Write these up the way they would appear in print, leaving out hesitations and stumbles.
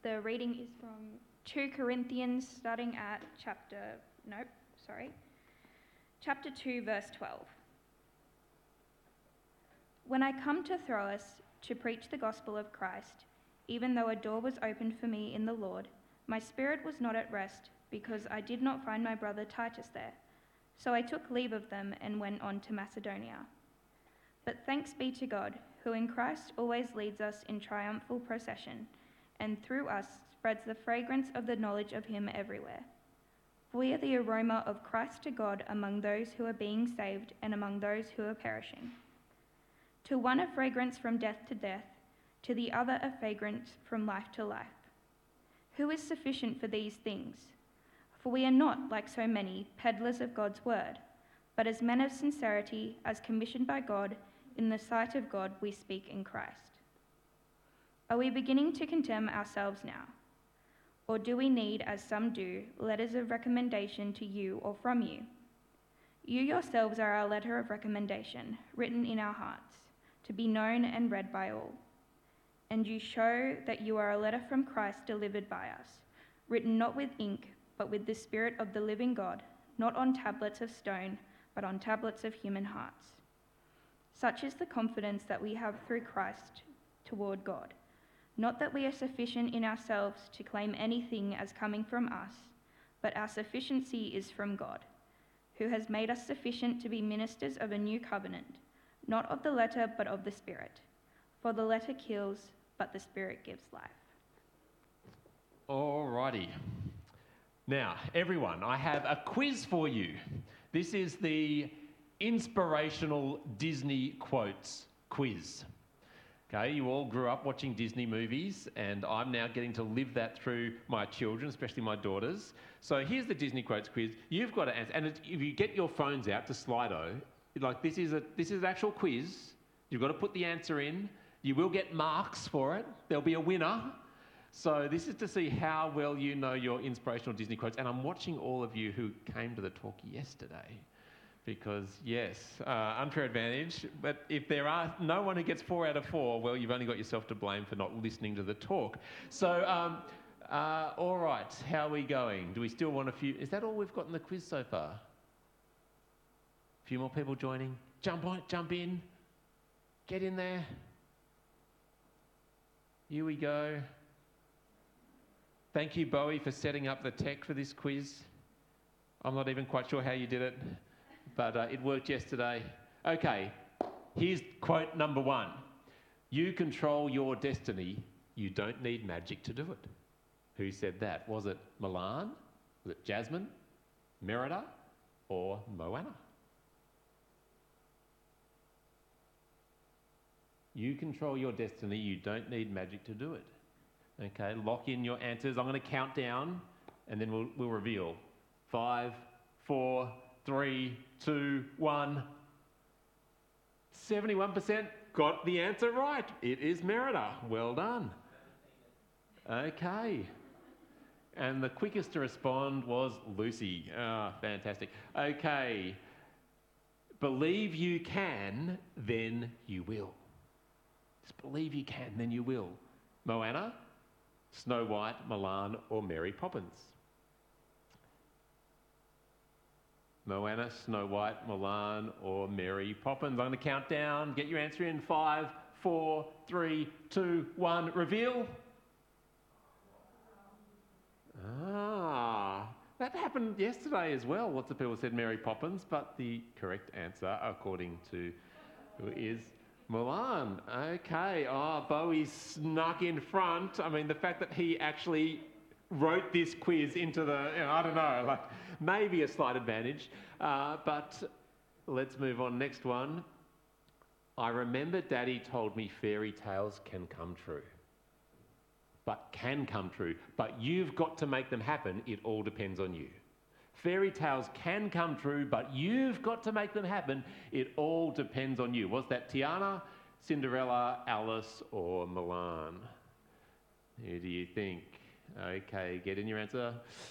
The reading is from 2 Corinthians, starting at chapter 2, verse 12. When I come to Troas to preach the gospel of Christ, even though a door was opened for me in the Lord, my spirit was not at rest, because I did not find my brother Titus there. So I took leave of them and went on to Macedonia. But thanks be to God, who in Christ always leads us in triumphal procession, and through us spreads the fragrance of the knowledge of him everywhere. For we are the aroma of Christ to God among those who are being saved and among those who are perishing. To one a fragrance from death to death, to the other a fragrance from life to life. Who is sufficient for these things? For we are not, like so many, peddlers of God's word, but as men of sincerity, as commissioned by God, in the sight of God we speak in Christ. Are we beginning to condemn ourselves now? Or do we need, as some do, letters of recommendation to you or from you? You yourselves are our letter of recommendation, written in our hearts, to be known and read by all. And you show that you are a letter from Christ delivered by us, written not with ink, but with the Spirit of the living God, not on tablets of stone, but on tablets of human hearts. Such is the confidence that we have through Christ toward God. Not that we are sufficient in ourselves to claim anything as coming from us, but our sufficiency is from God, who has made us sufficient to be ministers of a new covenant, not of the letter, but of the Spirit. For the letter kills, but the Spirit gives life. Alrighty. Now, everyone, I have a quiz for you. This is the Inspirational Disney Quotes quiz. Okay, you all grew up watching Disney movies, and I'm now getting to live that through my children, especially my daughters. So here's the Disney Quotes quiz. You've got to answer, and if you get your phones out to Slido, like this is an actual quiz. You've got to put the answer in. You will get marks for it. There'll be a winner. So this is to see how well you know your inspirational Disney quotes. And I'm watching all of you who came to the talk yesterday. Because, yes, unfair advantage. But if there are no one who gets 4 out of 4, well, you've only got yourself to blame for not listening to the talk. So, all right, how are we going? Do we still want a few? Is that all we've got in the quiz so far? A few more people joining. Jump in. Get in there. Here we go. Thank you, Bowie, for setting up the tech for this quiz. I'm not even quite sure how you did it, but it worked yesterday. Okay, here's quote number 1. You control your destiny. You don't need magic to do it. Who said that? Was it Milan? Was it Jasmine? Merida? Or Moana? You control your destiny. You don't need magic to do it. Okay, lock in your answers. I'm going to count down, and then we'll reveal. 5, 4, 3, 2, 1. 71% got the answer right. It is Merida. Well done. Okay. And the quickest to respond was Lucy. Fantastic. Okay. Believe you can, then you will. Just believe you can, then you will. Moana, Snow White, Milan, or Mary Poppins? Moana, Snow White, Milan, or Mary Poppins? I'm going to count down. Get your answer in. 5, 4, 3, 2, 1. Reveal. That happened yesterday as well. Lots of people said Mary Poppins, but the correct answer, according to who is Milan. Okay. Bowie snuck in front. I mean, the fact that he actually wrote this quiz into the, I don't know, like maybe a slight advantage. But let's move on. Next one. I remember Daddy told me fairy tales can come true. But you've got to make them happen. It all depends on you. Fairy tales can come true, but you've got to make them happen. It all depends on you. Was that Tiana, Cinderella, Alice, or Milan? Who do you think? Okay, get in your answer.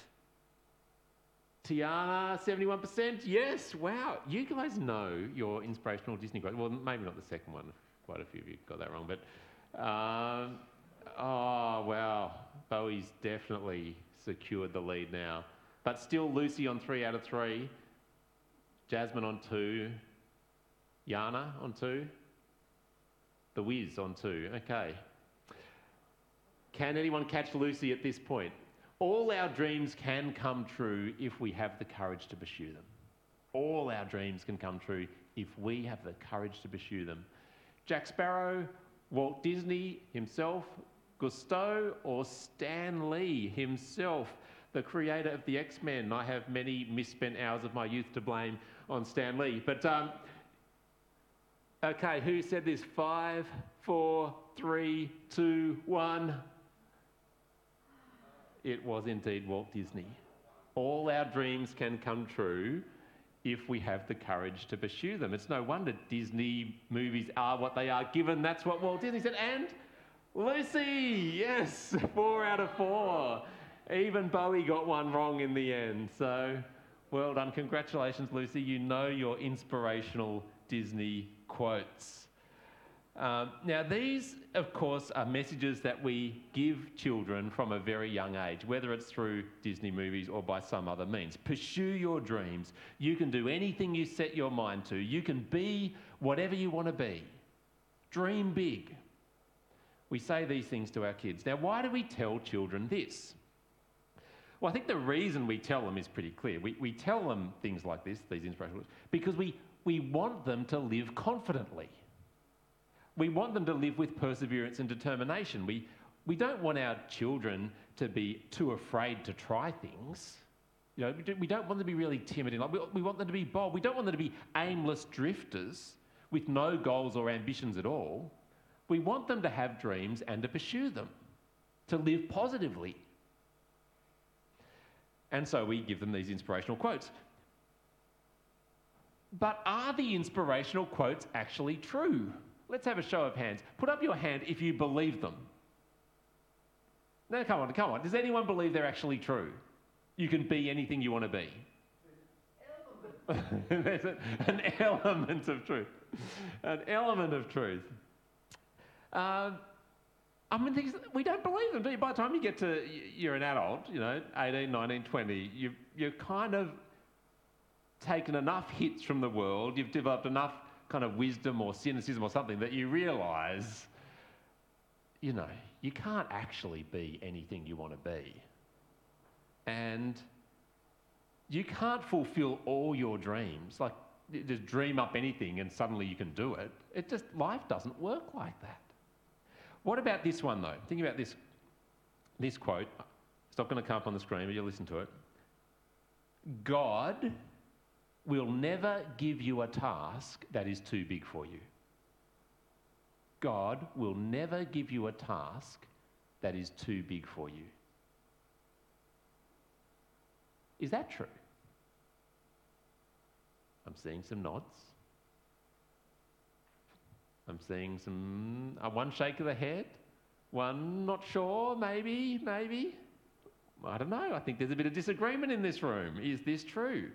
Tiana, 71%. Yes, wow. You guys know your inspirational Disney quote. Well, maybe not the second one. Quite a few of you got that wrong, but... oh, wow. Bowie's definitely secured the lead now. But still Lucy on 3 out of 3. Jasmine on 2. Yana on 2. The Wiz on 2. Okay. Can anyone catch Lucy at this point? All our dreams can come true if we have the courage to pursue them. All our dreams can come true if we have the courage to pursue them. Jack Sparrow, Walt Disney himself, Gusteau, or Stan Lee himself, the creator of the X-Men. I have many misspent hours of my youth to blame on Stan Lee. But, okay, who said this? 5, 4, 3, 2, 1. It was indeed Walt Disney. All our dreams can come true if we have the courage to pursue them. It's no wonder Disney movies are what they are, given that's what Walt Disney said. And Lucy, yes, 4 out of 4. Even Bowie got one wrong in the end. So well done. Congratulations, Lucy. You know your inspirational Disney quotes. Now, these, of course, are messages that we give children from a very young age, whether it's through Disney movies or by some other means. Pursue your dreams. You can do anything you set your mind to. You can be whatever you want to be. Dream big. We say these things to our kids. Now, why do we tell children this? Well, I think the reason we tell them is pretty clear. We tell them things like this, these inspirational, because we want them to live confidently. We want them to live with perseverance and determination. We don't want our children to be too afraid to try things. You know, we don't want them to be really timid. We want them to be bold. We don't want them to be aimless drifters with no goals or ambitions at all. We want them to have dreams and to pursue them, to live positively. And so we give them these inspirational quotes. But are the inspirational quotes actually true? Let's have a show of hands. Put up your hand if you believe them. No, come on. Does anyone believe they're actually true? You can be anything you want to be. There's an element of truth. An element of truth. I mean, we don't believe them, do you? By the time you get to, you're an adult, 18, 19, 20, you've kind of taken enough hits from the world, you've developed enough kind of wisdom or cynicism or something that you realise, you can't actually be anything you want to be. And you can't fulfil all your dreams. Like, just dream up anything and suddenly you can do it. Life doesn't work like that. What about this one, though? Think about this quote. It's not going to come up on the screen, but you'll listen to it. God will never give you a task that is too big for you. God will never give you a task that is too big for you. Is that true? I'm seeing some nods. I'm seeing one shake of the head, one not sure, maybe. I don't know. I think there's a bit of disagreement in this room. Is this true?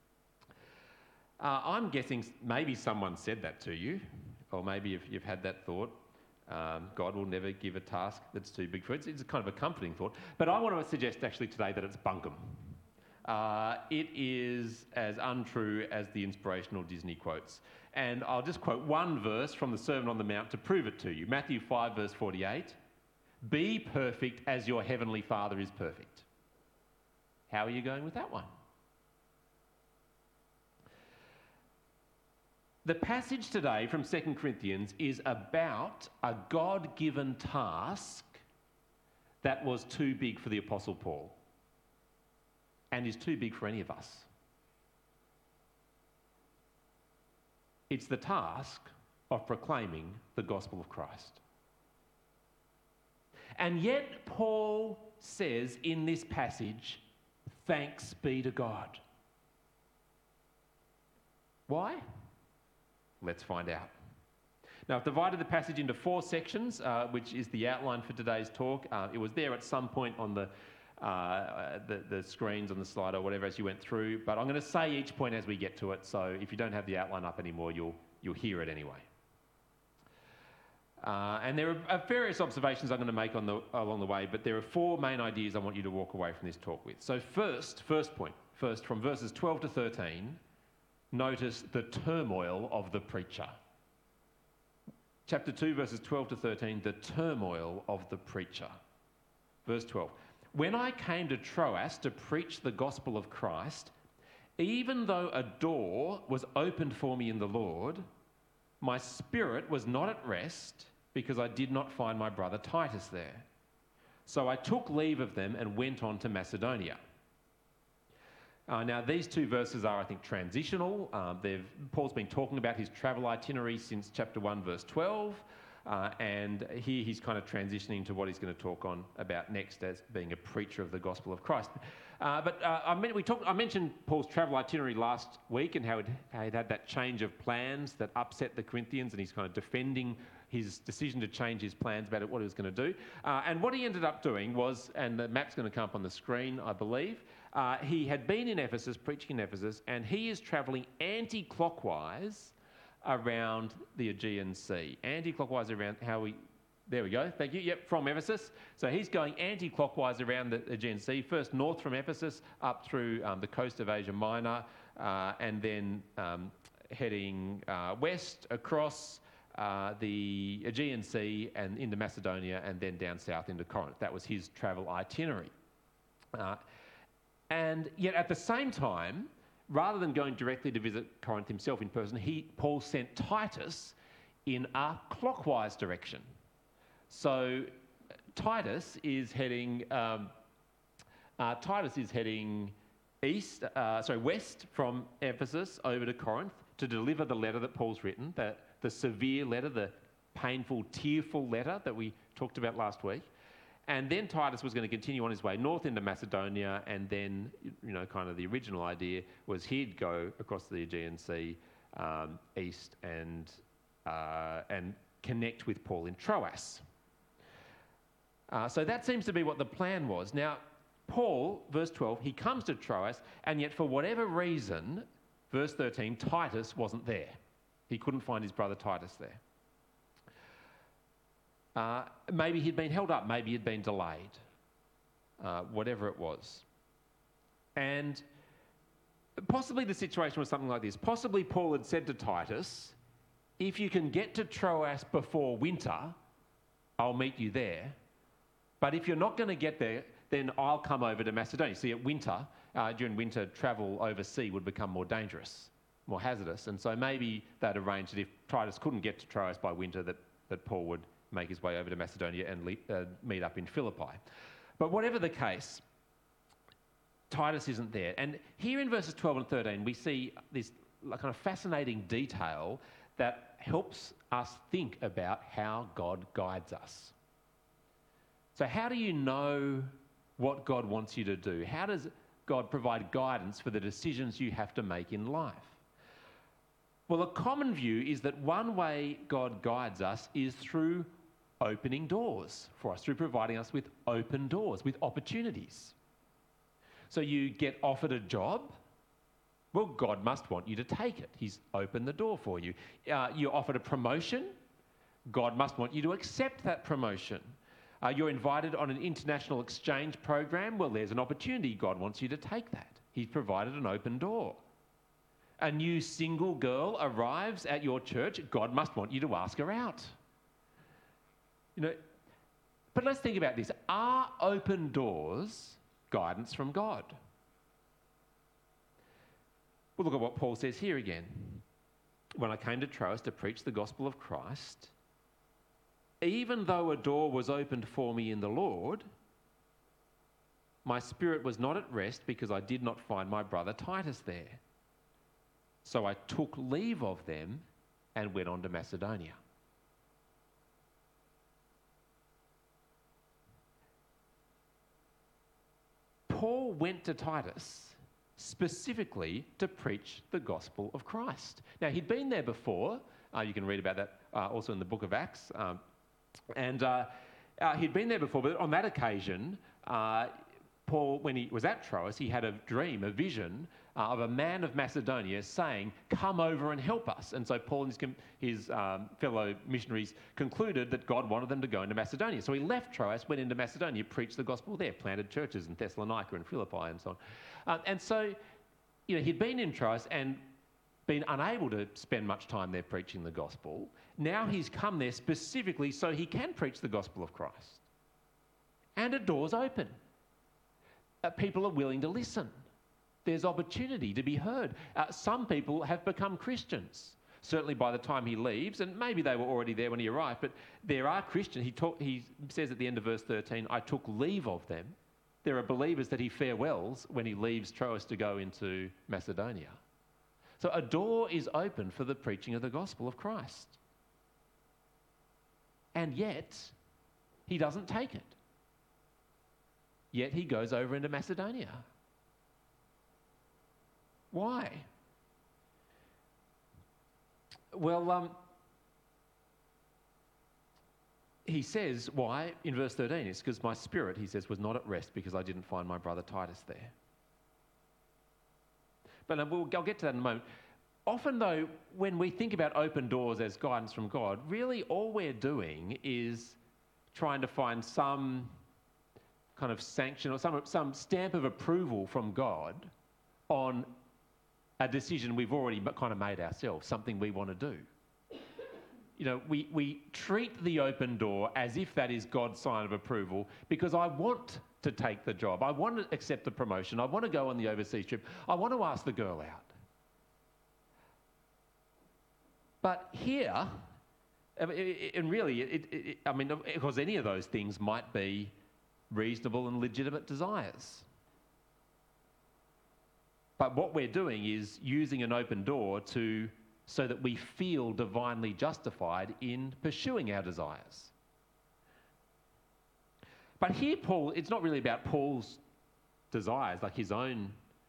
I'm guessing maybe someone said that to you, or maybe if you've had that thought, God will never give a task that's too big for it. It's kind of a comforting thought. But I want to suggest actually today that it's bunkum. It is as untrue as the inspirational Disney quotes. And I'll just quote one verse from the Sermon on the Mount to prove it to you. Matthew 5, verse 48. Be perfect as your heavenly Father is perfect. How are you going with that one? The passage today from 2 Corinthians is about a God-given task that was too big for the Apostle Paul and is too big for any of us. It's the task of proclaiming the gospel of Christ. And yet Paul says in this passage, thanks be to God. Why? Let's find out. Now, I've divided the passage into 4 sections, which is the outline for today's talk. It was there at some point on the screens on the slide or whatever as you went through, but I'm going to say each point as we get to it, so if you don't have the outline up anymore, you'll hear it anyway. And there are various observations I'm going to make along the way, but there are four main ideas I want you to walk away from this talk with. So first point, from verses 12 to 13, notice the turmoil of the preacher. Chapter 2, verses 12 to 13, the turmoil of the preacher. Verse 12, when I came to Troas to preach the gospel of Christ, even though a door was opened for me in the Lord, my spirit was not at rest because I did not find my brother Titus there. So I took leave of them and went on to Macedonia. Now, these two verses are, I think, transitional. Paul's been talking about his travel itinerary since chapter 1, verse 12. And here he's kind of transitioning to what he's going to talk on about next as being a preacher of the gospel of Christ. I mentioned Paul's travel itinerary last week and how he'd had that change of plans that upset the Corinthians, and he's kind of defending his decision to change his plans about what he was going to do. And what he ended up doing was, and the map's going to come up on the screen, I believe, he had been in Ephesus, preaching in Ephesus, and he is travelling anti-clockwise around the Aegean Sea. Anti-clockwise around there we go, thank you, yep, from Ephesus. So he's going anti-clockwise around the Aegean Sea, first north from Ephesus up through the coast of Asia Minor, and then heading west across the Aegean Sea and into Macedonia, and then down south into Corinth. That was his travel itinerary. And yet at the same time, rather than going directly to visit Corinth himself in person, Paul sent Titus in a clockwise direction. So Titus is heading west from Ephesus over to Corinth to deliver the letter that Paul's written, the severe letter, the painful, tearful letter that we talked about last week. And then Titus was going to continue on his way north into Macedonia, and then, kind of the original idea was he'd go across the Aegean Sea east and connect with Paul in Troas. So that seems to be what the plan was. Now, Paul, verse 12, he comes to Troas, and yet for whatever reason, verse 13, Titus wasn't there. He couldn't find his brother Titus there. Maybe he'd been held up, maybe he'd been delayed, whatever it was. And possibly the situation was something like this. Possibly Paul had said to Titus, if you can get to Troas before winter, I'll meet you there. But if you're not going to get there, then I'll come over to Macedonia. See, during winter, travel overseas would become more dangerous, more hazardous. And so maybe they'd arranged that if Titus couldn't get to Troas by winter, that Paul would make his way over to Macedonia and meet up in Philippi. But whatever the case, Titus isn't there. And here in verses 12 and 13, we see this kind of fascinating detail that helps us think about how God guides us. So how do you know what God wants you to do? How does God provide guidance for the decisions you have to make in life? Well, a common view is that one way God guides us is through opening doors for us, through providing us with open doors, with opportunities. So you get offered a job, well, God must want you to take it. He's opened the door for you. You're offered a promotion, God must want you to accept that promotion. You're invited on an international exchange program, well, there's an opportunity, God wants you to take that. He's provided an open door. A new single girl arrives at your church, God must want you to ask her out. But let's think about this. Are open doors guidance from God? Well, look at what Paul says here again. When I came to Troas to preach the gospel of Christ, even though a door was opened for me in the Lord, my spirit was not at rest because I did not find my brother Titus there. So I took leave of them and went on to Macedonia. Paul went to Titus specifically to preach the gospel of Christ. Now, he'd been there before. You can read about that also in the book of Acts. He'd been there before, but on that occasion, Paul, when he was at Troas, he had a dream, a vision of a man of Macedonia saying, "Come over and help us." And so Paul and his fellow missionaries concluded that God wanted them to go into Macedonia. So he left Troas, went into Macedonia, preached the gospel there, planted churches in Thessalonica and Philippi and so on. And so, he'd been in Troas and been unable to spend much time there preaching the gospel. Now he's come there specifically so he can preach the gospel of Christ. And a door's open. People are willing to listen. There's opportunity to be heard. Some people have become Christians, certainly by the time he leaves, and maybe they were already there when he arrived, but there are Christians. He says at the end of verse 13, "I took leave of them." There are believers that he farewells when he leaves Troas to go into Macedonia. So a door is open for the preaching of the gospel of Christ. And yet, he doesn't take it. Yet he goes over into Macedonia. Why? Well, he says why in verse 13. It's because my spirit, he says, was not at rest because I didn't find my brother Titus there. But I'll get to that in a moment. Often, though, when we think about open doors as guidance from God, really all we're doing is trying to find some kind of sanction or some stamp of approval from God on a decision we've already kind of made ourselves, something we want to do. We treat the open door as if that is God's sign of approval because I want to take the job. I want to accept the promotion. I want to go on the overseas trip. I want to ask the girl out. But here, and really, because any of those things might be reasonable and legitimate desires. But what we're doing is using an open door so that we feel divinely justified in pursuing our desires. But here, Paul, it's not really about Paul's desires, like his own,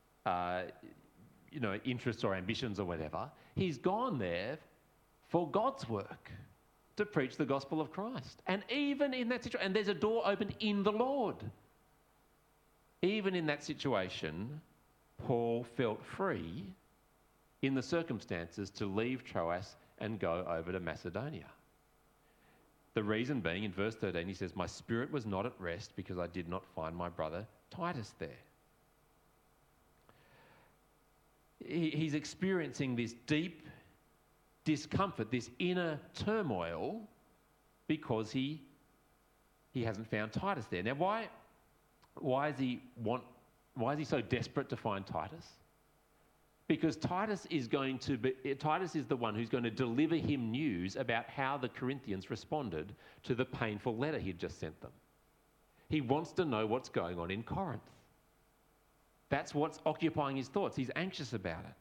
interests or ambitions or whatever. He's gone there for God's work, to preach the gospel of Christ. And even in that situation, and there's a door opened in the Lord. Even in that situation, Paul felt free in the circumstances to leave Troas and go over to Macedonia. The reason being, in verse 13, he says, "My spirit was not at rest because I did not find my brother Titus there." He's experiencing this deep discomfort, this inner turmoil, because he hasn't found Titus there. Now, why is he so desperate to find Titus? Because Titus is the one who's going to deliver him news about how the Corinthians responded to the painful letter he'd just sent them. He wants to know what's going on in Corinth. That's what's occupying his thoughts. He's anxious about it.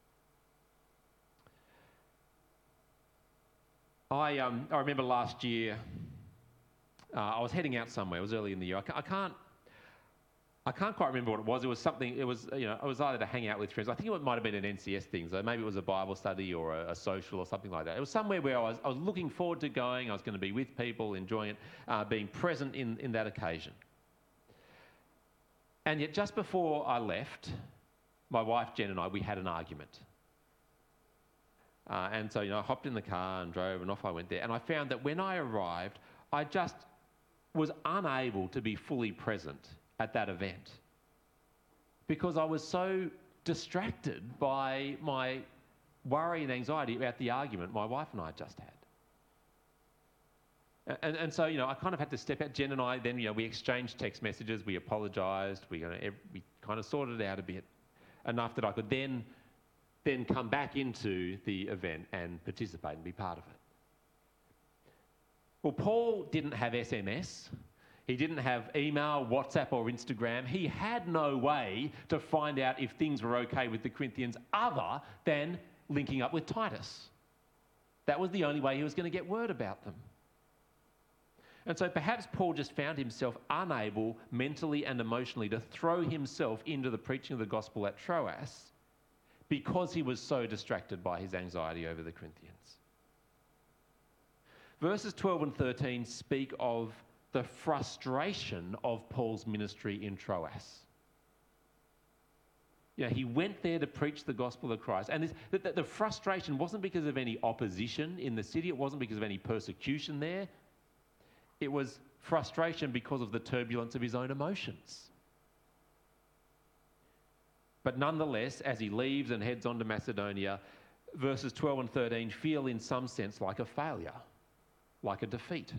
I remember last year, I was heading out somewhere. It was early in the year. I can't quite remember what it was. It was something. It was I was either to hang out with friends. I think it might have been an NCS thing. So maybe it was a Bible study or a social or something like that. It was somewhere where I was looking forward to going. I was going to be with people, enjoying it, being present in that occasion. And yet, just before I left, my wife Jen and I, we had an argument. And so, I hopped in the car and drove and off I went there. And I found that when I arrived, I just was unable to be fully present at that event because I was so distracted by my worry and anxiety about the argument my wife and I just had. And so, I kind of had to step out. Jen and I then, we exchanged text messages, we apologised, we kind of sorted it out a bit, enough that I could then come back into the event and participate and be part of it. Well, Paul didn't have SMS. He didn't have email, WhatsApp or Instagram. He had no way to find out if things were okay with the Corinthians other than linking up with Titus. That was the only way he was going to get word about them. And so perhaps Paul just found himself unable mentally and emotionally to throw himself into the preaching of the gospel at Troas because he was so distracted by his anxiety over the Corinthians. Verses 12 and 13 speak of the frustration of Paul's ministry in Troas. You know, he went there to preach the gospel of Christ. And the frustration wasn't because of any opposition in the city. It wasn't because of any persecution there. It was frustration because of the turbulence of his own emotions. But nonetheless, as he leaves and heads on to Macedonia, verses 12 and 13 feel in some sense like a failure, like a defeat.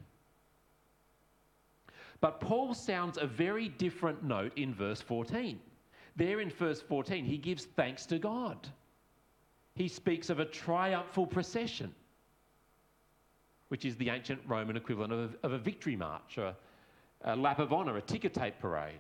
But Paul sounds a very different note in verse 14. There in verse 14, he gives thanks to God. He speaks of a triumphal procession, which is the ancient Roman equivalent of a victory march, or a lap of honour, a ticker tape parade.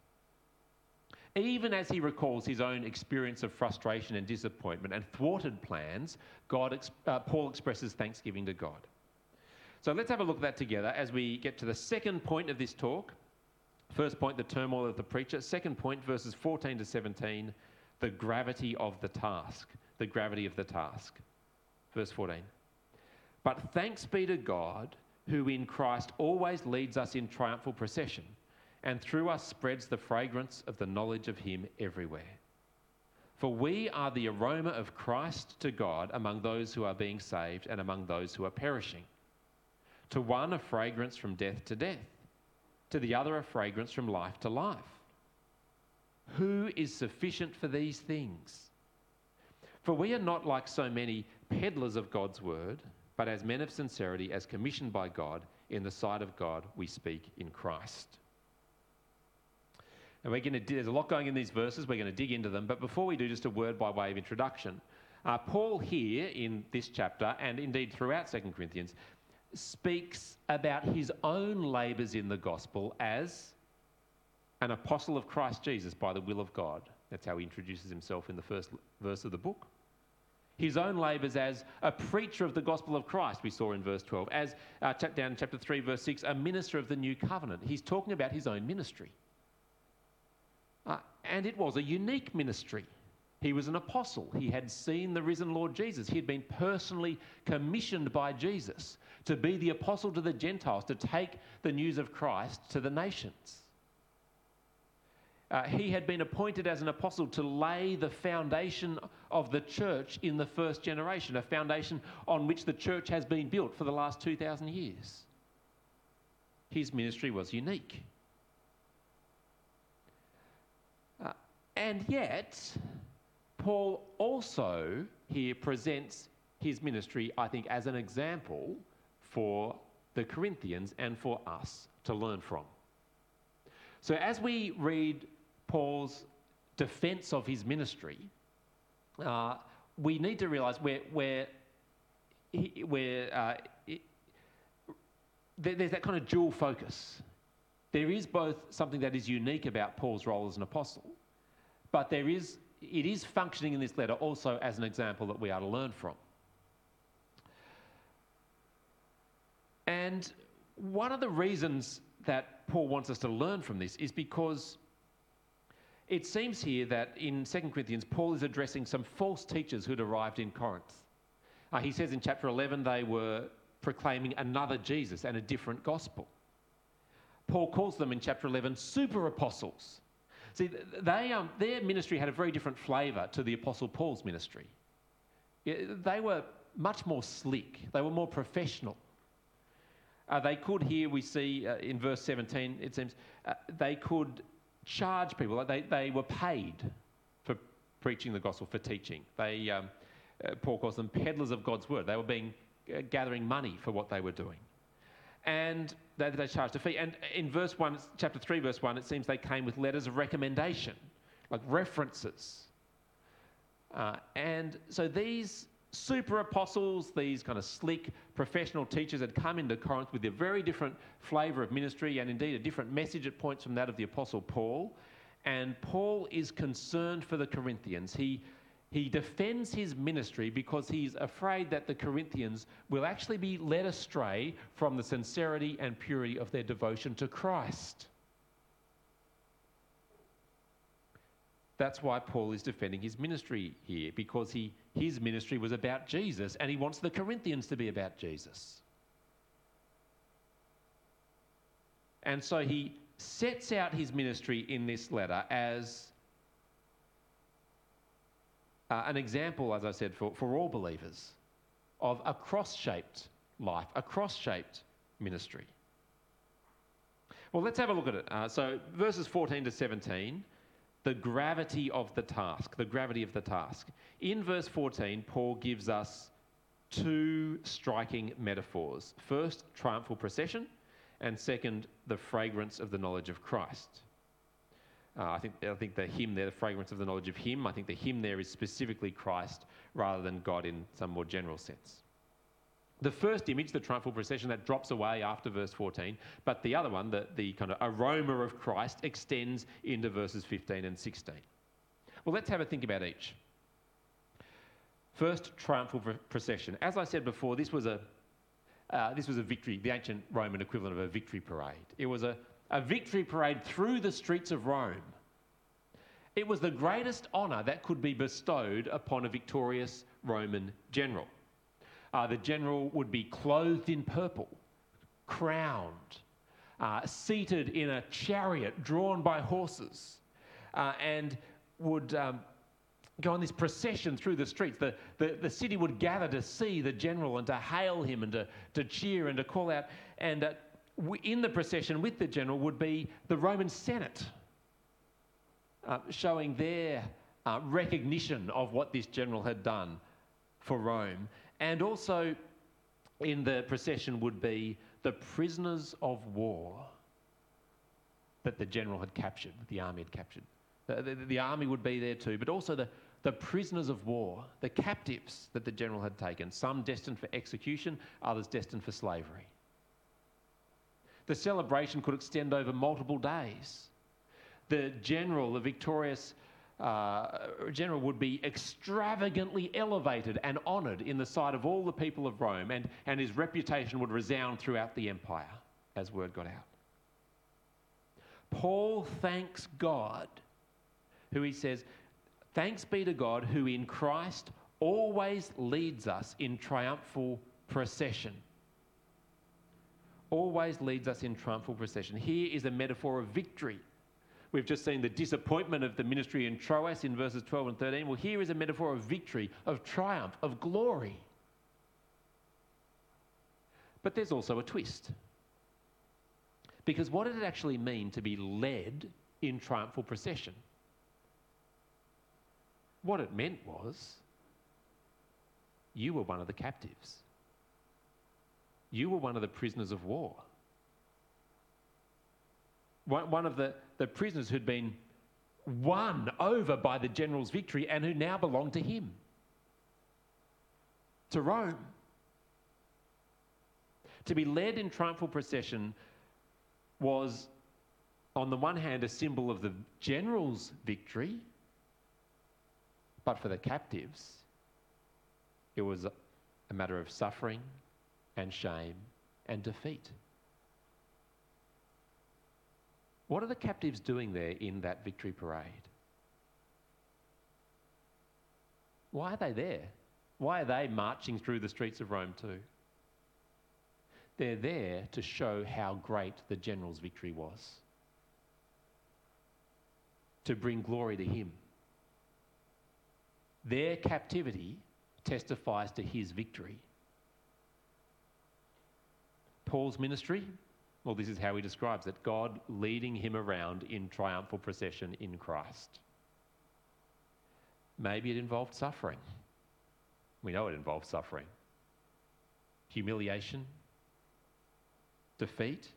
Even as he recalls his own experience of frustration and disappointment and thwarted plans, Paul expresses thanksgiving to God. So let's have a look at that together as we get to the second point of this talk. First point, the turmoil of the preacher. Second point, verses 14 to 17, the gravity of the task. The gravity of the task. Verse 14. But thanks be to God, who in Christ always leads us in triumphal procession, and through us spreads the fragrance of the knowledge of him everywhere. For we are the aroma of Christ to God among those who are being saved and among those who are perishing. To one a fragrance from death to death, to the other a fragrance from life to life. Who is sufficient for these things? For we are not like so many peddlers of God's word, but as men of sincerity, as commissioned by God, in the sight of God we speak in Christ. And there's a lot going in these verses, we're going to dig into them, but before we do, just a word by way of introduction. Paul here in this chapter, and indeed throughout 2 Corinthians, speaks about his own labours in the gospel as an apostle of Christ Jesus by the will of God. That's how he introduces himself in the first verse of the book. His own labours as a preacher of the gospel of Christ, we saw in verse 12. As down in chapter 3, verse 6, a minister of the new covenant. He's talking about his own ministry. And it was a unique ministry. He was an apostle. He had seen the risen Lord Jesus. He had been personally commissioned by Jesus to be the apostle to the Gentiles, to take the news of Christ to the nations. He had been appointed as an apostle to lay the foundation of the church in the first generation, a foundation on which the church has been built for the last 2,000 years. His ministry was unique. And yet, Paul also here presents his ministry, I think, as an example for the Corinthians and for us to learn from. So as we read Paul's defense of his ministry, we need to realize there's that kind of dual focus. There is both something that is unique about Paul's role as an apostle, but it is functioning in this letter also as an example that we are to learn from. And one of the reasons that Paul wants us to learn from this is because it seems here that in 2 Corinthians, Paul is addressing some false teachers who'd arrived in Corinth. He says in chapter 11 they were proclaiming another Jesus and a different gospel. Paul calls them in chapter 11 super apostles. See, their ministry had a very different flavour to the Apostle Paul's ministry. They were much more slick. They were more professional. They could, here we see in verse 17, it seems, they could charge people. They were paid for preaching the gospel, for teaching. Paul calls them peddlers of God's word. They were gathering money for what they were doing. And they charged a fee. And in verse 1, chapter 3, verse 1, it seems they came with letters of recommendation, like references. And so these super apostles, these kind of slick professional teachers had come into Corinth with a very different flavour of ministry and indeed a different message at points from that of the Apostle Paul. And Paul is concerned for the Corinthians. He defends his ministry because he's afraid that the Corinthians will actually be led astray from the sincerity and purity of their devotion to Christ. That's why Paul is defending his ministry here, because his ministry was about Jesus and he wants the Corinthians to be about Jesus. And so he sets out his ministry in this letter as an example, as I said, for all believers of a cross-shaped life, a cross-shaped ministry. Well, let's have a look at it. So verses 14 to 17, the gravity of the task, In verse 14, Paul gives us two striking metaphors. First, triumphal procession, and second, the fragrance of the knowledge of Christ. I think the hymn there, the fragrance of the knowledge of him, I think the hymn there is specifically Christ rather than God in some more general sense. The first image, the triumphal procession, that drops away after verse 14, but the other one, the kind of aroma of Christ, extends into verses 15 and 16. Well, let's have a think about each. First, triumphal procession. As I said before, this was a victory, the ancient Roman equivalent of a victory parade. It was a victory parade through the streets of Rome. It was the greatest honour that could be bestowed upon a victorious Roman general. The general would be clothed in purple, crowned, seated in a chariot drawn by horses, and would go on this procession through the streets. The city would gather to see the general and to hail him and to cheer and to call out. And in the procession with the general would be the Roman Senate, showing their recognition of what this general had done for Rome. And also in the procession would be the prisoners of war that the general had captured, that the army had captured. The army would be there too, but also the prisoners of war, the captives that the general had taken, some destined for execution, others destined for slavery. The celebration could extend over multiple days. The general, the victorious general, would be extravagantly elevated and honoured in the sight of all the people of Rome, and his reputation would resound throughout the empire as word got out. Paul thanks God, who he says, "Thanks be to God who in Christ always leads us in triumphal procession." Always leads us in triumphal procession. Here is a metaphor of victory. We've just seen the disappointment of the ministry in Troas in verses 12 and 13. Well, here is a metaphor of victory, of triumph, of glory. But there's also a twist. Because what did it actually mean to be led in triumphal procession? What it meant was, you were one of the captives. You were one of the prisoners of war. One of the prisoners who'd been won over by the general's victory and who now belonged to him, to Rome. To be led in triumphal procession was, on the one hand, a symbol of the general's victory, but for the captives, it was a matter of suffering and shame and defeat. What are the captives doing there in that victory parade? Why are they there? Why are they marching through the streets of Rome too? They're there to show how great the general's victory was, to bring glory to him. Their captivity testifies to his victory. Paul's ministry, well, this is how he describes it: God leading him around in triumphal procession in Christ. Maybe it involved suffering. We know it involved suffering. Humiliation, defeat.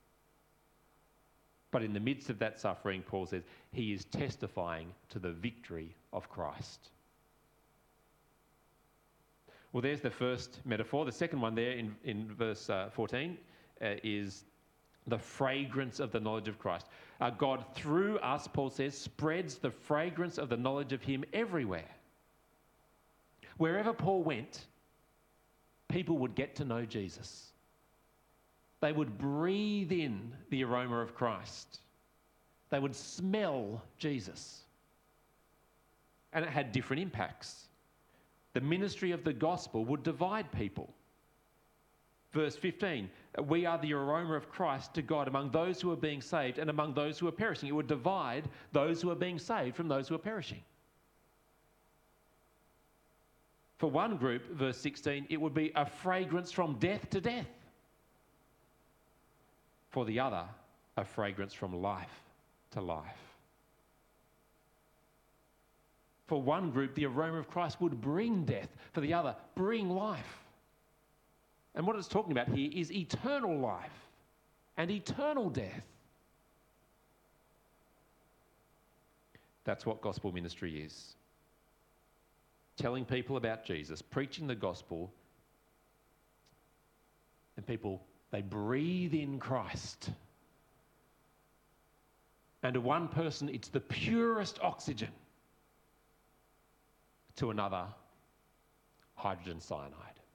But in the midst of that suffering, Paul says, he is testifying to the victory of Christ. Well, there's the first metaphor. The second one there in verse 14 is the fragrance of the knowledge of Christ. God, through us, Paul says, spreads the fragrance of the knowledge of him everywhere. Wherever Paul went, people would get to know Jesus. They would breathe in the aroma of Christ. They would smell Jesus. And it had different impacts. The ministry of the gospel would divide people. Verse 15, we are the aroma of Christ to God among those who are being saved and among those who are perishing. It would divide those who are being saved from those who are perishing. For one group, verse 16, it would be a fragrance from death to death. For the other, a fragrance from life to life. For one group, the aroma of Christ would bring death. For the other, bring life. And what it's talking about here is eternal life and eternal death. That's what gospel ministry is. Telling people about Jesus, preaching the gospel, and people, they breathe in Christ. And to one person, it's the purest oxygen. To another, hydrogen cyanide.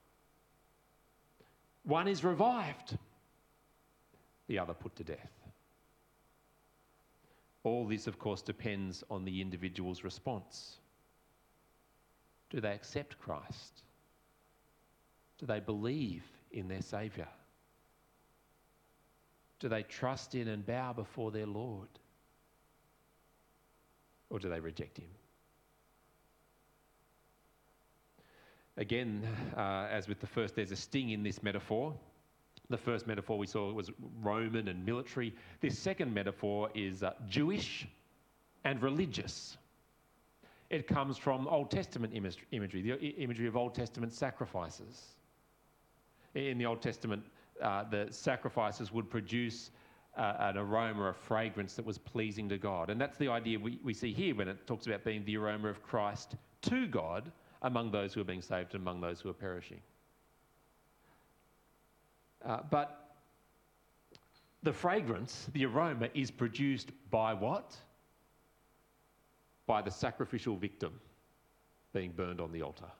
One is revived, the other put to death. All this, of course, depends on the individual's response. Do they accept Christ? Do they believe in their Saviour? Do they trust in and bow before their Lord? Or do they reject him? Again, as with the first, there's a sting in this metaphor. The first metaphor we saw was Roman and military. This second metaphor is Jewish and religious. It comes from Old Testament imagery, the imagery of Old Testament sacrifices. In the Old Testament, the sacrifices would produce an aroma, a fragrance that was pleasing to God. And that's the idea we see here when it talks about being the aroma of Christ to God among those who are being saved and among those who are perishing. But the fragrance, the aroma, is produced by what? By the sacrificial victim being burned on the altar.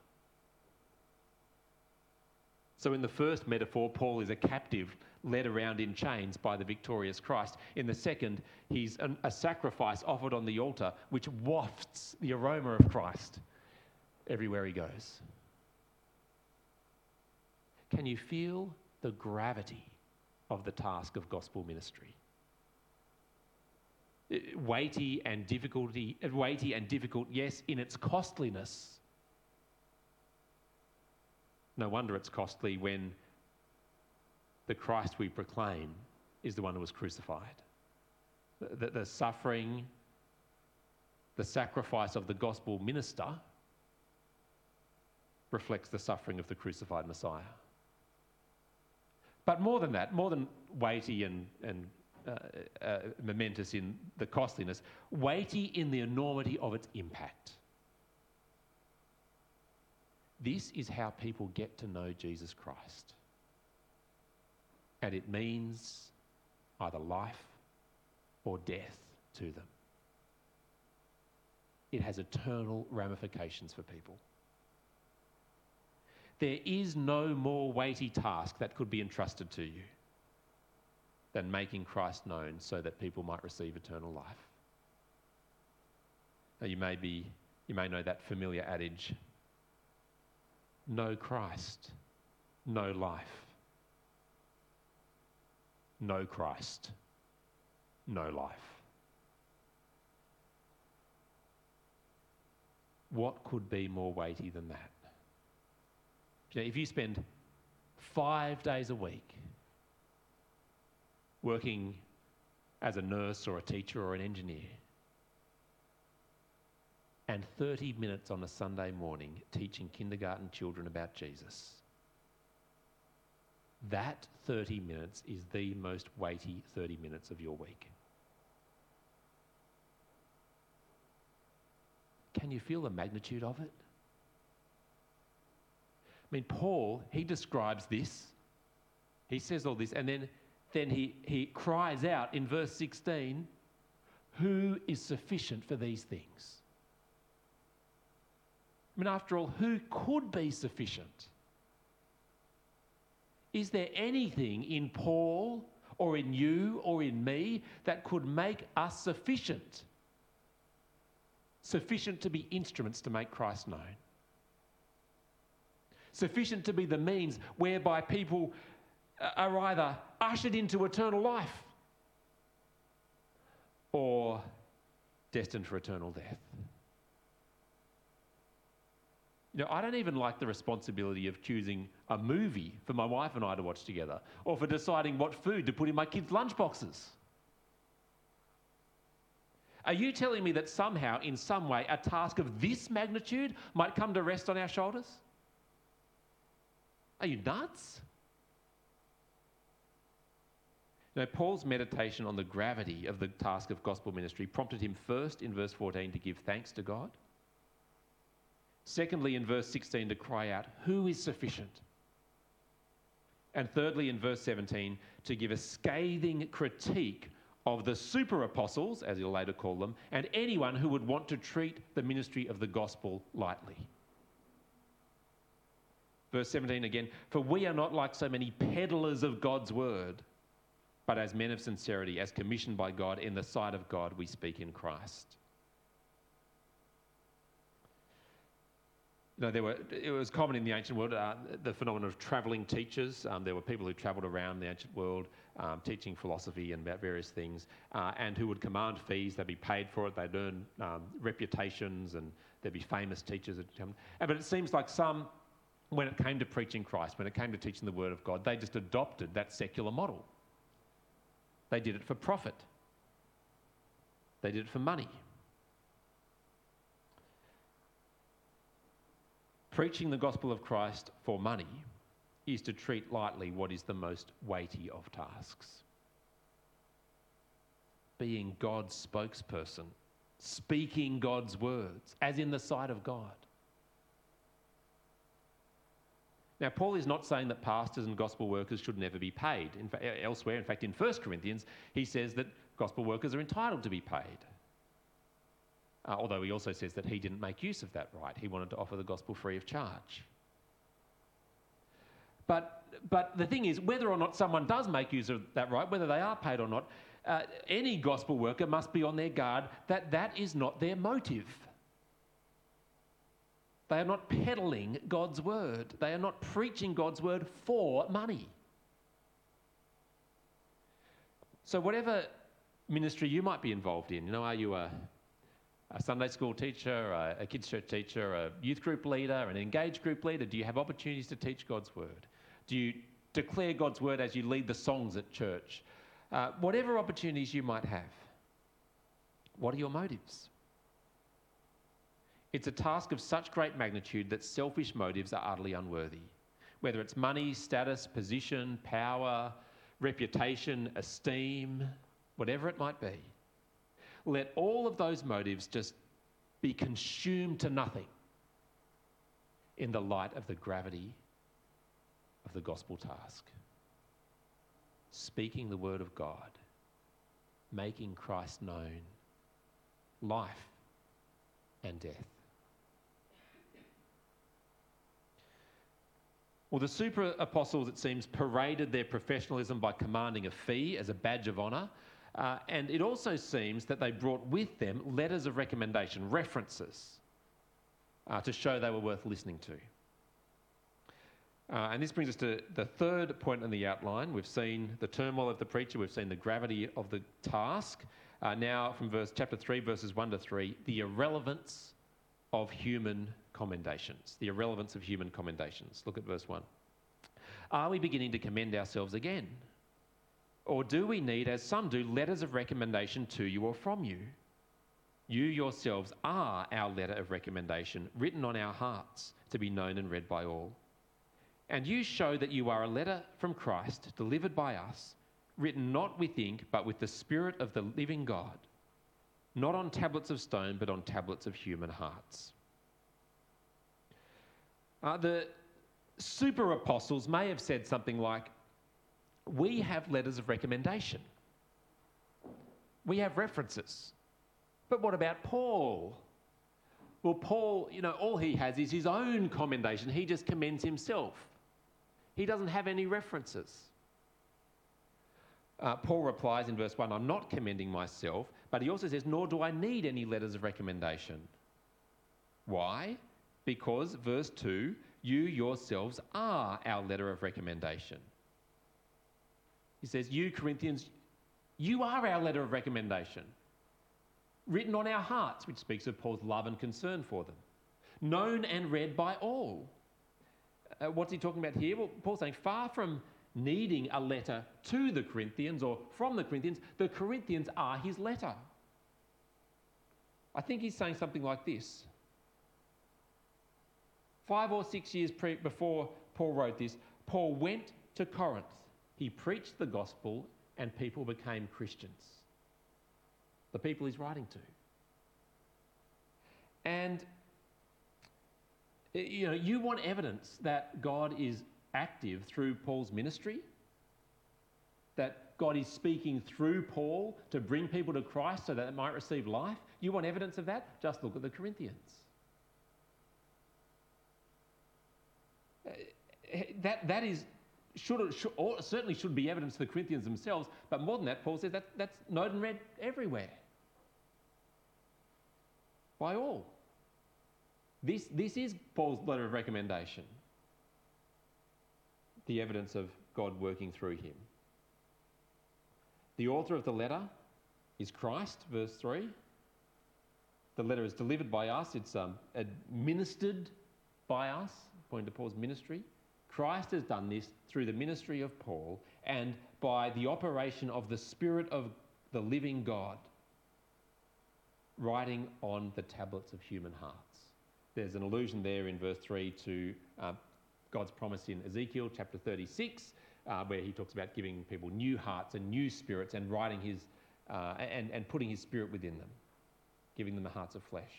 So in the first metaphor, Paul is a captive led around in chains by the victorious Christ. In the second, he's a sacrifice offered on the altar which wafts the aroma of Christ everywhere he goes. Can you feel the gravity of the task of gospel ministry? Weighty and difficult, yes, in its costliness. No wonder it's costly when the Christ we proclaim is the one who was crucified. The suffering, the sacrifice of the gospel minister reflects the suffering of the crucified Messiah. But more than that, more than weighty and momentous in the costliness, weighty in the enormity of its impact. This is how people get to know Jesus Christ. And it means either life or death to them. It has eternal ramifications for people. There is no more weighty task that could be entrusted to you than making Christ known so that people might receive eternal life. Now you may know that familiar adage, no Christ, no life. No Christ, no life. What could be more weighty than that? You know, if you spend 5 days a week working as a nurse or a teacher or an engineer, and 30 minutes on a Sunday morning teaching kindergarten children about Jesus, that 30 minutes is the most weighty 30 minutes of your week. Can you feel the magnitude of it? I mean, Paul, he describes this. He says all this, and then he cries out in verse 16, who is sufficient for these things? I mean, after all, who could be sufficient? Is there anything in Paul or in you or in me that could make us sufficient? Sufficient to be instruments to make Christ known. Sufficient to be the means whereby people are either ushered into eternal life or destined for eternal death. I don't even like the responsibility of choosing a movie for my wife and I to watch together, or for deciding what food to put in my kids' lunchboxes. Are you telling me that somehow, in some way, a task of this magnitude might come to rest on our shoulders? Are you nuts? Paul's meditation on the gravity of the task of gospel ministry prompted him first in verse 14 to give thanks to God. Secondly, in verse 16, to cry out, "Who is sufficient?" And thirdly, in verse 17, to give a scathing critique of the super apostles, as he'll later call them, and anyone who would want to treat the ministry of the gospel lightly. Verse 17 again, "For we are not like so many peddlers of God's word, but as men of sincerity, as commissioned by God, in the sight of God, we speak in Christ." It was common in the ancient world, the phenomenon of travelling teachers. There were people who travelled around the ancient world teaching philosophy and about various things, and who would command fees. They'd be paid for it. They'd earn reputations, and there'd be famous teachers that come. But it seems like some, when it came to preaching Christ, when it came to teaching the Word of God, they just adopted that secular model. They did it for profit. They did it for money. Preaching the gospel of Christ for money is to treat lightly what is the most weighty of tasks. Being God's spokesperson, speaking God's words, as in the sight of God. Now, Paul is not saying that pastors and gospel workers should never be paid. Elsewhere, in fact, in 1 Corinthians, he says that gospel workers are entitled to be paid. Although he also says that he didn't make use of that right. He wanted to offer the gospel free of charge. But the thing is, whether or not someone does make use of that right, whether they are paid or not, any gospel worker must be on their guard that that is not their motive. They are not peddling God's word. They are not preaching God's word for money. So whatever ministry you might be involved in, are you a Sunday school teacher, a kids' church teacher, a youth group leader, an engaged group leader? Do you have opportunities to teach God's word? Do you declare God's word as you lead the songs at church? Whatever opportunities you might have, what are your motives? It's a task of such great magnitude that selfish motives are utterly unworthy. Whether it's money, status, position, power, reputation, esteem, whatever it might be. Let all of those motives just be consumed to nothing in the light of the gravity of the gospel task. Speaking the word of God, making Christ known, life and death. Well, the super apostles, it seems, paraded their professionalism by commanding a fee as a badge of honour. And it also seems that they brought with them letters of recommendation, references, to show they were worth listening to. And this brings us to the third point in the outline. We've seen the turmoil of the preacher. We've seen the gravity of the task. Now, from chapter 3, verses 1 to 3, the irrelevance of human commendations. The irrelevance of human commendations. Look at verse 1. Are we beginning to commend ourselves again? Or do we need, as some do, letters of recommendation to you or from you? You yourselves are our letter of recommendation, written on our hearts, to be known and read by all. And you show that you are a letter from Christ, delivered by us, written not with ink, but with the Spirit of the living God, not on tablets of stone, but on tablets of human hearts. The super apostles may have said something like, we have letters of recommendation. We have references. But what about Paul? Well, Paul, all he has is his own commendation. He just commends himself. He doesn't have any references. Paul replies in verse 1, I'm not commending myself, but he also says, nor do I need any letters of recommendation. Why? Because, verse 2, you yourselves are our letter of recommendation. He says, you Corinthians, you are our letter of recommendation, written on our hearts, which speaks of Paul's love and concern for them. known and read by all. What's he talking about here? Well, Paul's saying far from needing a letter to the Corinthians or from the Corinthians are his letter. I think he's saying something like this. 5 or 6 years before Paul wrote this, Paul went to Corinth. He preached the gospel and people became Christians. The people he's writing to. And, you want evidence that God is active through Paul's ministry, that God is speaking through Paul to bring people to Christ so that they might receive life. You want evidence of that? Just look at the Corinthians. That is certainly should be evidence to the Corinthians themselves, but more than that, Paul says that's known and read everywhere by all. This is Paul's letter of recommendation, the evidence of God working through him. The author of the letter is Christ, verse 3. The letter is delivered by us. It's administered by us, pointing to Paul's ministry. Christ has done this through the ministry of Paul and by the operation of the Spirit of the living God writing on the tablets of human hearts. There's an allusion there in verse 3 to God's promise in Ezekiel chapter 36, where he talks about giving people new hearts and new spirits and writing his and putting his Spirit within them, giving them the hearts of flesh.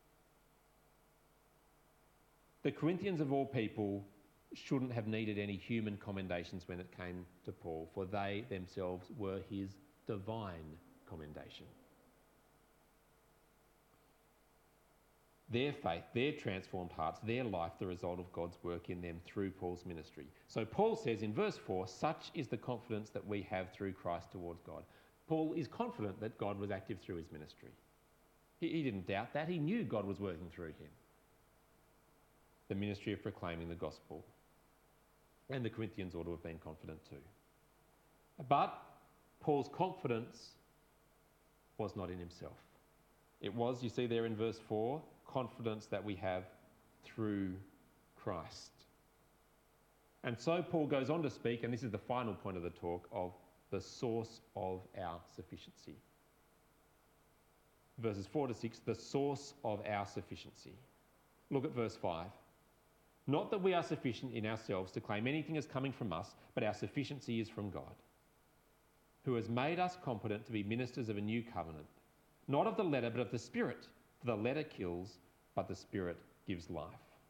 The Corinthians of all people shouldn't have needed any human commendations when it came to Paul, for they themselves were his divine commendation. Their faith, their transformed hearts, their life, the result of God's work in them through Paul's ministry. So Paul says in verse 4, such is the confidence that we have through Christ towards God. Paul is confident that God was active through his ministry. He didn't doubt that. He knew God was working through him. The ministry of proclaiming the gospel. And the Corinthians ought to have been confident too. But Paul's confidence was not in himself. It was, you see there in verse 4, confidence that we have through Christ. And so Paul goes on to speak, and this is the final point of the talk, of the source of our sufficiency. Verses 4 to 6, the source of our sufficiency. Look at verse 5. Not that we are sufficient in ourselves to claim anything as coming from us, but our sufficiency is from God, who has made us competent to be ministers of a new covenant, not of the letter, but of the Spirit. For the letter kills, but the Spirit gives life.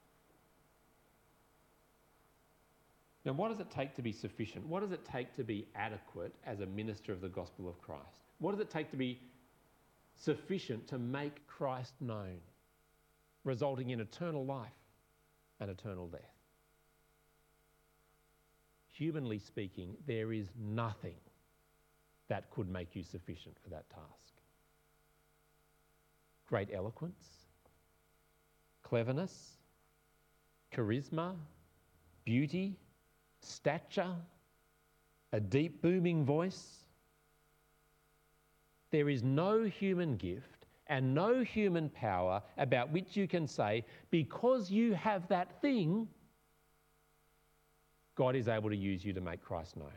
Now, what does it take to be sufficient? What does it take to be adequate as a minister of the gospel of Christ? What does it take to be sufficient to make Christ known, resulting in eternal life and eternal death? Humanly speaking, there is nothing that could make you sufficient for that task. Great eloquence, cleverness, charisma, beauty, stature, a deep booming voice. There is no human gift and no human power about which you can say, because you have that thing, God is able to use you to make Christ known.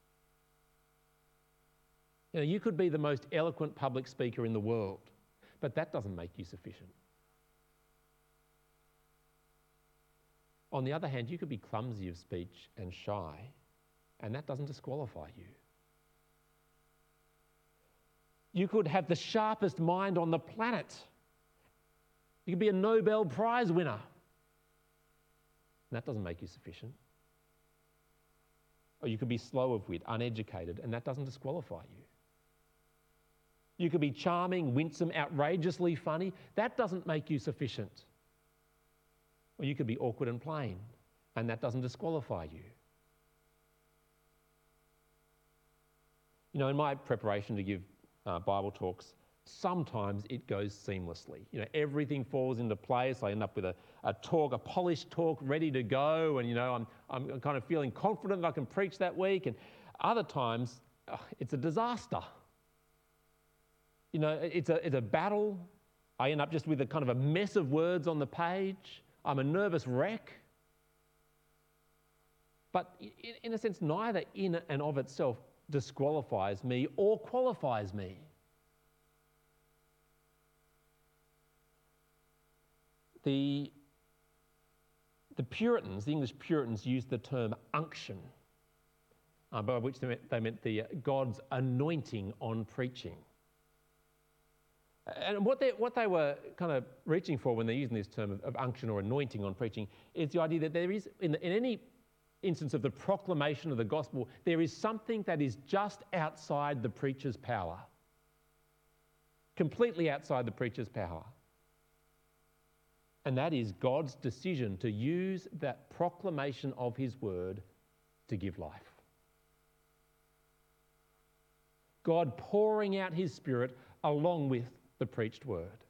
You could be the most eloquent public speaker in the world, but that doesn't make you sufficient. On the other hand, you could be clumsy of speech and shy, and that doesn't disqualify you. You could have the sharpest mind on the planet. You could be a Nobel Prize winner. And that doesn't make you sufficient. Or you could be slow of wit, uneducated, and that doesn't disqualify you. You could be charming, winsome, outrageously funny. That doesn't make you sufficient. Or you could be awkward and plain, and that doesn't disqualify you. In my preparation to give Bible talks, sometimes it goes seamlessly. Everything falls into place. I end up with a talk, a polished talk, ready to go, and I'm kind of feeling confident that I can preach that week. And other times, it's a disaster. It's a battle. I end up just with a kind of a mess of words on the page. I'm a nervous wreck. But in a sense, neither in and of itself disqualifies me or qualifies me. The Puritans, the English Puritans, used the term unction, by which they meant the God's anointing on preaching. And what they were kind of reaching for when they're using this term of unction or anointing on preaching is the idea that there is, in any instance of the proclamation of the gospel, there is something that is just outside the preacher's power. Completely outside the preacher's power. And that is God's decision to use that proclamation of his word to give life. God pouring out his Spirit along with the preached word.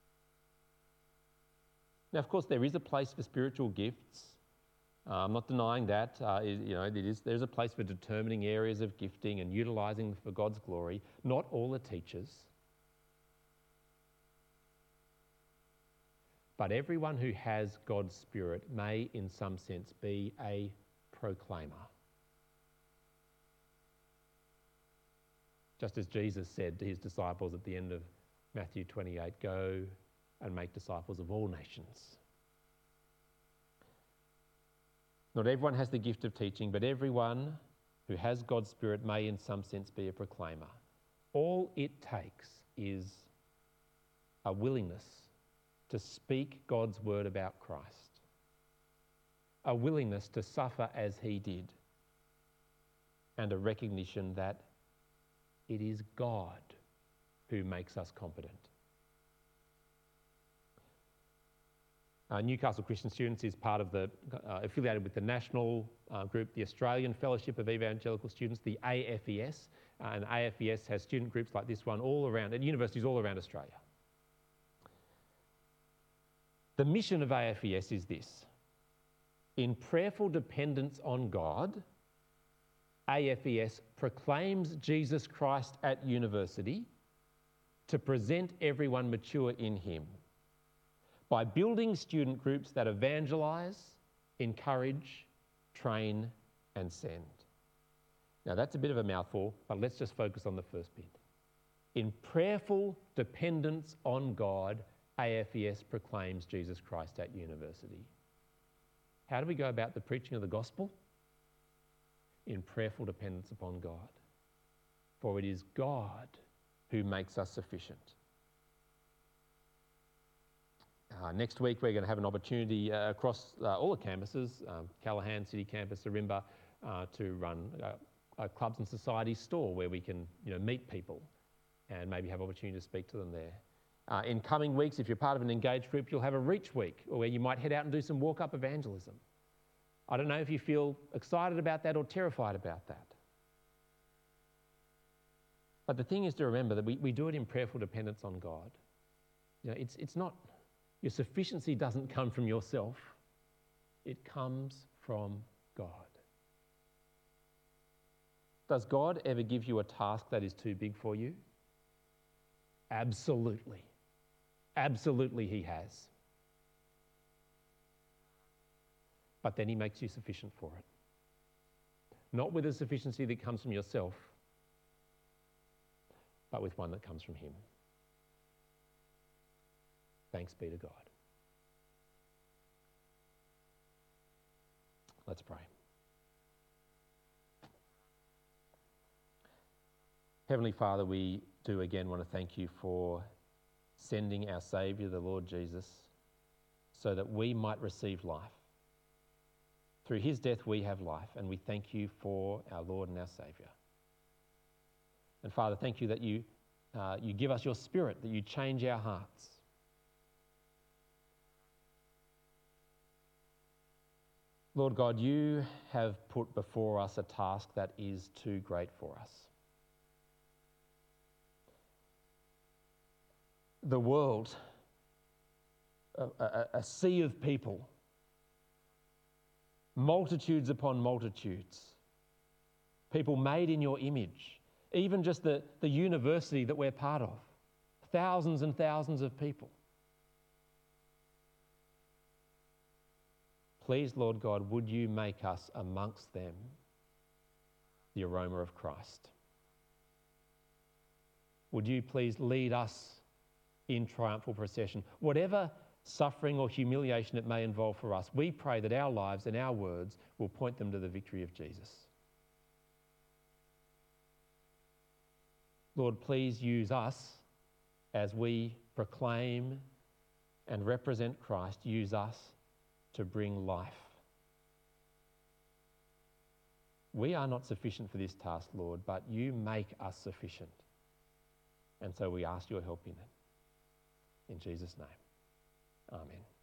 Now, of course, there is a place for spiritual gifts. I'm not denying that. There's a place for determining areas of gifting and utilising them for God's glory. Not all are teachers. But everyone who has God's Spirit may, in some sense, be a proclaimer. Just as Jesus said to his disciples at the end of Matthew 28, go and make disciples of all nations. Not everyone has the gift of teaching, but everyone who has God's Spirit may, in some sense, be a proclaimer. All it takes is a willingness to speak God's word about Christ, a willingness to suffer as he did, and a recognition that it is God who makes us competent. Newcastle Christian Students is part of the, affiliated with the national group, the Australian Fellowship of Evangelical Students, the AFES, and AFES has student groups like this one all around, at universities all around Australia. The mission of AFES is this: in prayerful dependence on God, AFES proclaims Jesus Christ at university to present everyone mature in him by building student groups that evangelise, encourage, train and send. Now that's a bit of a mouthful, but let's just focus on the first bit. In prayerful dependence on God, AFES proclaims Jesus Christ at university. How do we go about the preaching of the gospel? In prayerful dependence upon God. For it is God who makes us sufficient. Next week we're going to have an opportunity across all the campuses, Callaghan City Campus, Ourimbah, to run a clubs and societies store where we can meet people and maybe have opportunity to speak to them there. In coming weeks, if you're part of an engaged group, you'll have a Reach Week where you might head out and do some walk-up evangelism. I don't know if you feel excited about that or terrified about that. But the thing is to remember that we do it in prayerful dependence on God. It's not, your sufficiency doesn't come from yourself. It comes from God. Does God ever give you a task that is too big for you? Absolutely. Absolutely he has. But then he makes you sufficient for it. Not with a sufficiency that comes from yourself, but with one that comes from him. Thanks be to God. Let's pray. Heavenly Father, we do again want to thank you for sending our Saviour, the Lord Jesus, so that we might receive life. Through his death we have life, and we thank you for our Lord and our Saviour. And Father, thank you that you give us your Spirit, that you change our hearts. Lord God, you have put before us a task that is too great for us. The world, a sea of people, multitudes upon multitudes, people made in your image, even just the university that we're part of, thousands and thousands of people. Please, Lord God, would you make us amongst them the aroma of Christ? Would you please lead us in triumphal procession? Whatever suffering or humiliation it may involve for us, we pray that our lives and our words will point them to the victory of Jesus. Lord, please use us as we proclaim and represent Christ. Use us to bring life. We are not sufficient for this task, Lord, but you make us sufficient. And so we ask your help in it. In Jesus' name, amen.